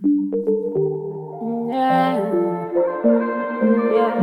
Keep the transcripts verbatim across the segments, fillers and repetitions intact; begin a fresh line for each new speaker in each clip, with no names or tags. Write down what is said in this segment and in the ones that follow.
Yeah, yeah,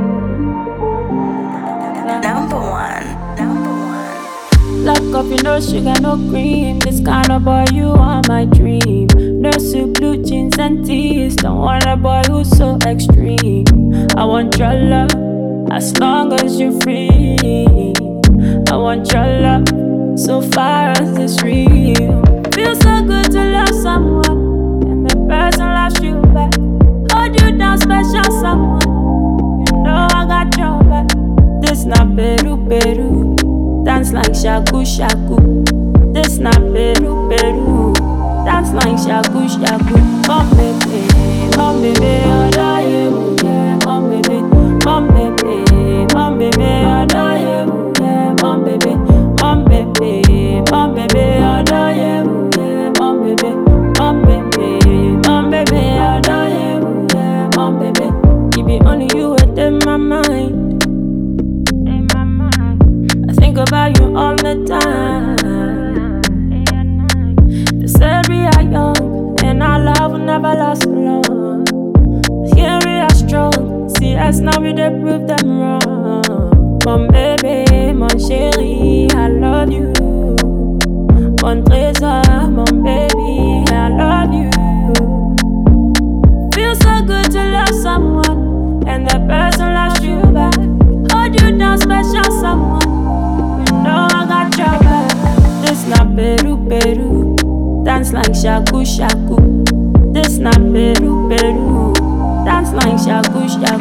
yeah.
Number one, number one.
Black coffee, no sugar, no cream. This kind of boy, you are my dream. No suit, blue jeans and tees. Don't want a boy who's so extreme. I want your love as long as you're free. I want your love so far as it's real. Feels so good to love someone and the person loves you back. Hold you down, special someone. You know I got your back. This not Peru, Peru. Dance like shaku, shaku. This not Peru, Peru. Dance like shaku, shaku. Come baby, come baby, I die you. Yeah, come baby, come baby, come baby, I die you. Yeah, come baby, come baby, come baby, I die you. Yeah, come baby, come baby, come baby, I die you. Yeah, come baby. It be only you within my mind. In my mind, I think about you all the time. They said we are young and our love will never last long. Here we are strong. See us now, we dey prove them wrong. Mon bébé, mon chéri, I love you. Mon trésor, mon baby, I love you. Feels so good to love someone and the person loves you back. Hold you down, special someone. You know I got your back. This not Peru, Peru. Dance like shaku, shaku. This not Peru, Peru. Dance like shaku, shaku.